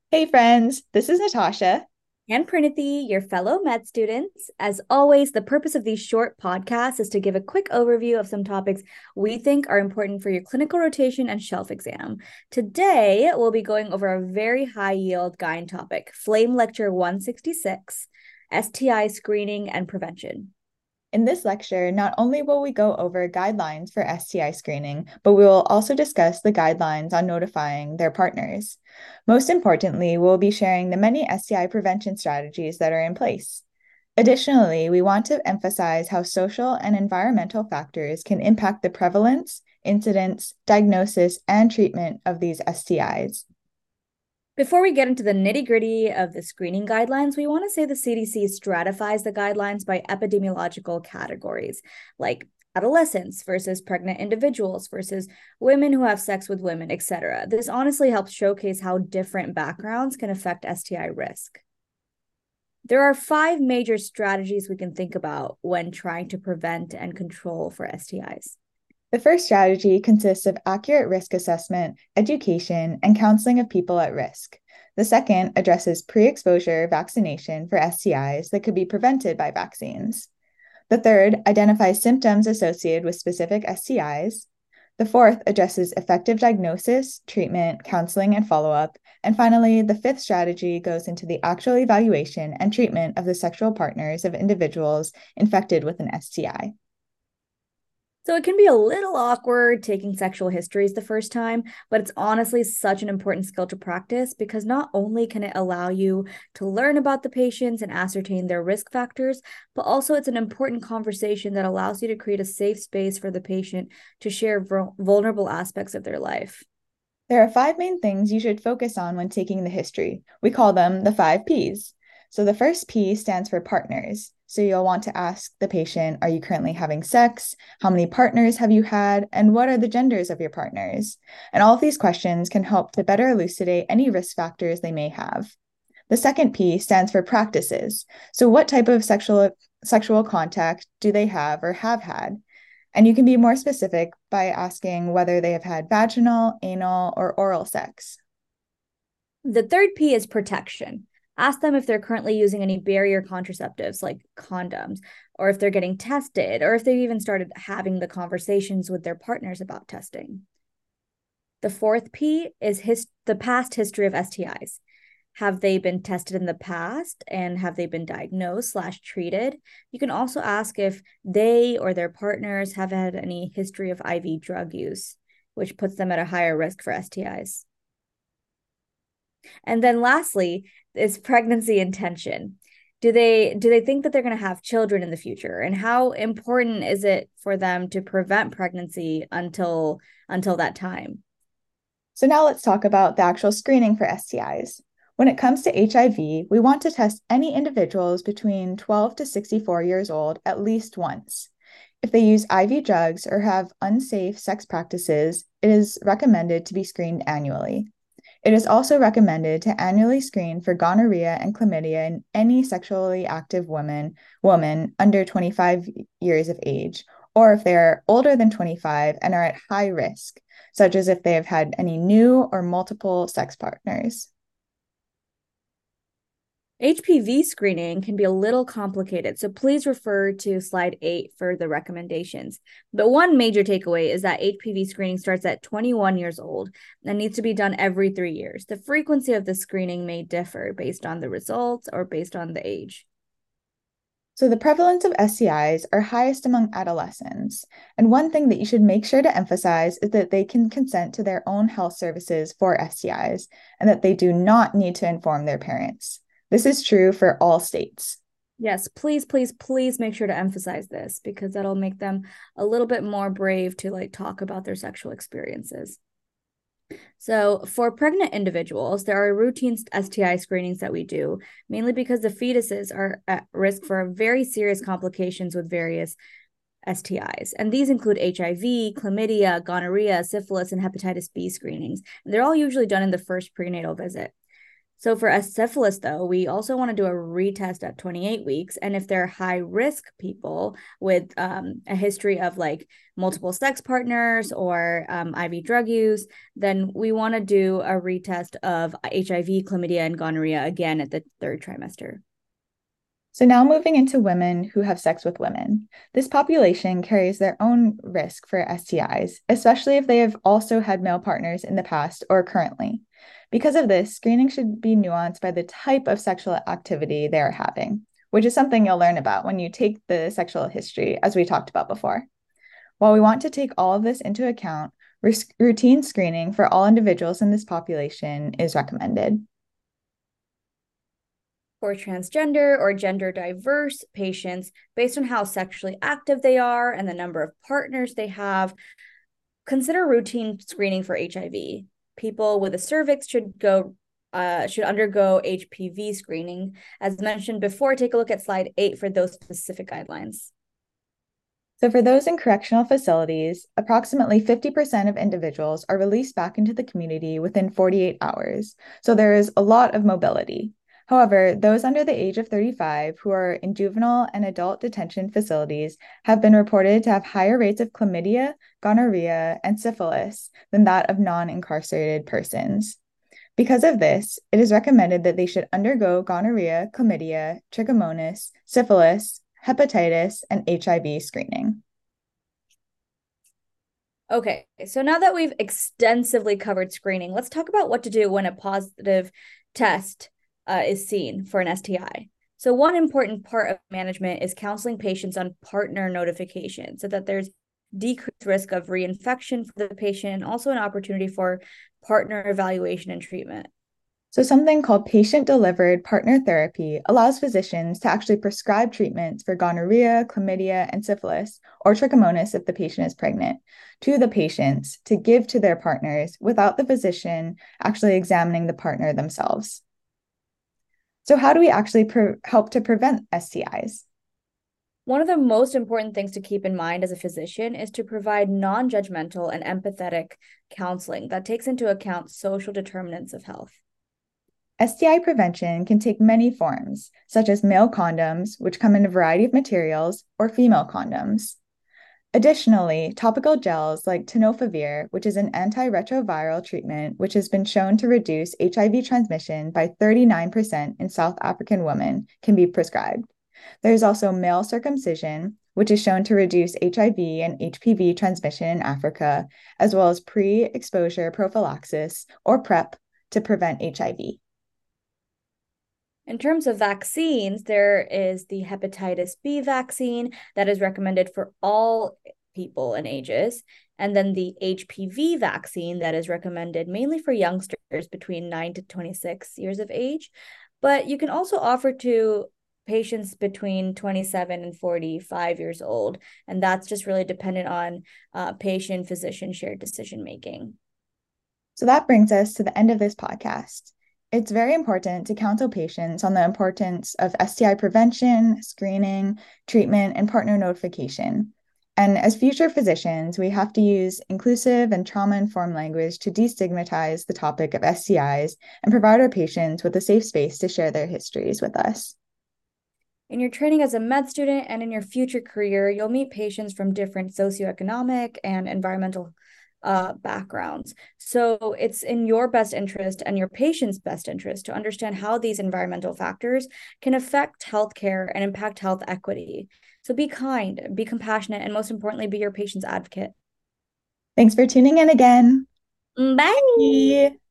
Hey friends, this is Natasha. And Prinithi, your fellow med students. As always, the purpose of these short podcasts is to give a quick overview of some topics we think are important for your clinical rotation and shelf exam. Today, we'll be going over a very high yield gyne topic, Flame Lecture 166, STI screening and prevention. In this lecture, not only will we go over guidelines for STI screening, but we will also discuss the guidelines on notifying their partners. Most importantly, we'll be sharing the many STI prevention strategies that are in place. Additionally, we want to emphasize how social and environmental factors can impact the prevalence, incidence, diagnosis, and treatment of these STIs. Before we get into the nitty gritty of the screening guidelines, we want to say the CDC stratifies the guidelines by epidemiological categories like adolescents versus pregnant individuals versus women who have sex with women, etc. This honestly helps showcase how different backgrounds can affect STI risk. There are five major strategies we can think about when trying to prevent and control for STIs. The first strategy consists of accurate risk assessment, education, and counseling of people at risk. The second addresses pre exposure vaccination for STIs that could be prevented by vaccines. The third identifies symptoms associated with specific STIs. The fourth addresses effective diagnosis, treatment, counseling, and follow up. And finally, the fifth strategy goes into the actual evaluation and treatment of the sexual partners of individuals infected with an STI. So it can be a little awkward taking sexual histories the first time, but it's honestly such an important skill to practice because not only can it allow you to learn about the patients and ascertain their risk factors, but also it's an important conversation that allows you to create a safe space for the patient to share vulnerable aspects of their life. There are five main things you should focus on when taking the history. We call them the five P's. So the first P stands for partners. So you'll want to ask the patient, are you currently having sex? How many partners have you had? And what are the genders of your partners? And all of these questions can help to better elucidate any risk factors they may have. The second P stands for practices. So what type of sexual contact do they have or have had? And you can be more specific by asking whether they have had vaginal, anal, or oral sex. The third P is protection. Ask them if they're currently using any barrier contraceptives like condoms, or if they're getting tested, or if they've even started having the conversations with their partners about testing. The fourth P is the past history of STIs. Have they been tested in the past and have they been diagnosed slash treated? You can also ask if they or their partners have had any history of IV drug use, which puts them at a higher risk for STIs. And then lastly is pregnancy intention. Do they think that they're going to have children in the future? And how important is it for them to prevent pregnancy until that time? So now let's talk about the actual screening for STIs. When it comes to HIV, we want to test any individuals between 12 to 64 years old at least once. If they use IV drugs or have unsafe sex practices, it is recommended to be screened annually. It is also recommended to annually screen for gonorrhea and chlamydia in any sexually active woman under 25 years of age, or if they are older than 25 and are at high risk, such as if they have had any new or multiple sex partners. HPV screening can be a little complicated, so please refer to slide 8 for the recommendations. But one major takeaway is that HPV screening starts at 21 years old and needs to be done every 3 years. The frequency of the screening may differ based on the results or based on the age. So, the prevalence of STIs are highest among adolescents. And one thing that you should make sure to emphasize is that they can consent to their own health services for STIs and that they do not need to inform their parents. This is true for all states. Yes, please, please, please make sure to emphasize this because that'll make them a little bit more brave to like talk about their sexual experiences. So, for pregnant individuals, there are routine STI screenings that we do, mainly because the fetuses are at risk for very serious complications with various STIs. And these include HIV, chlamydia, gonorrhea, syphilis, and hepatitis B screenings. And they're all usually done in the first prenatal visit. So for a syphilis, though, we also want to do a retest at 28 weeks. And if they're high risk people with a history of like multiple sex partners or IV drug use, then we want to do a retest of HIV, chlamydia, and gonorrhea again at the third trimester. So now moving into women who have sex with women. This population carries their own risk for STIs, especially if they have also had male partners in the past or currently. Because of this, screening should be nuanced by the type of sexual activity they are having, which is something you'll learn about when you take the sexual history, as we talked about before. While we want to take all of this into account, routine screening for all individuals in this population is recommended. For transgender or gender diverse patients, based on how sexually active they are and the number of partners they have, consider routine screening for HIV. People with a cervix should undergo HPV screening. As mentioned before, take a look at slide 8 for those specific guidelines. So, for those in correctional facilities, approximately 50% of individuals are released back into the community within 48 hours. So, there is a lot of mobility. However, those under the age of 35 who are in juvenile and adult detention facilities have been reported to have higher rates of chlamydia, gonorrhea, and syphilis than that of non incarcerated persons. Because of this, it is recommended that they should undergo gonorrhea, chlamydia, trichomonas, syphilis, hepatitis, and HIV screening. Okay, so now that we've extensively covered screening, let's talk about what to do when a positive test is seen for an STI. So one important part of management is counseling patients on partner notification so that there's decreased risk of reinfection for the patient and also an opportunity for partner evaluation and treatment. So, something called patient delivered partner therapy allows physicians to actually prescribe treatments for gonorrhea, chlamydia, and syphilis, or trichomonas if the patient is pregnant, to the patients to give to their partners without the physician actually examining the partner themselves. So, how do we actually help to prevent STIs? One of the most important things to keep in mind as a physician is to provide non judgmental and empathetic counseling that takes into account social determinants of health. STI prevention can take many forms, such as male condoms, which come in a variety of materials, or female condoms. Additionally, topical gels like tenofovir, which is an antiretroviral treatment which has been shown to reduce HIV transmission by 39% in South African women, can be prescribed. There is also male circumcision, which is shown to reduce HIV and HPV transmission in Africa, as well as pre-exposure prophylaxis, or PrEP, to prevent HIV. In terms of vaccines, there is the hepatitis B vaccine that is recommended for all people and ages, and then the HPV vaccine that is recommended mainly for youngsters between 9 to 26 years of age. But you can also offer to patients between 27 and 45 years old, and that's just really dependent on patient physician shared decision making. So that brings us to the end of this podcast. It's very important to counsel patients on the importance of STI prevention, screening, treatment, and partner notification. And as future physicians, we have to use inclusive and trauma-informed language to destigmatize the topic of STIs and provide our patients with a safe space to share their histories with us. In your training as a med student and in your future career, you'll meet patients from different socioeconomic and environmental backgrounds. So it's in your best interest and your patient's best interest to understand how these environmental factors can affect healthcare and impact health equity. So be kind, be compassionate, and most importantly, be your patient's advocate. Thanks for tuning in again. Bye. Bye.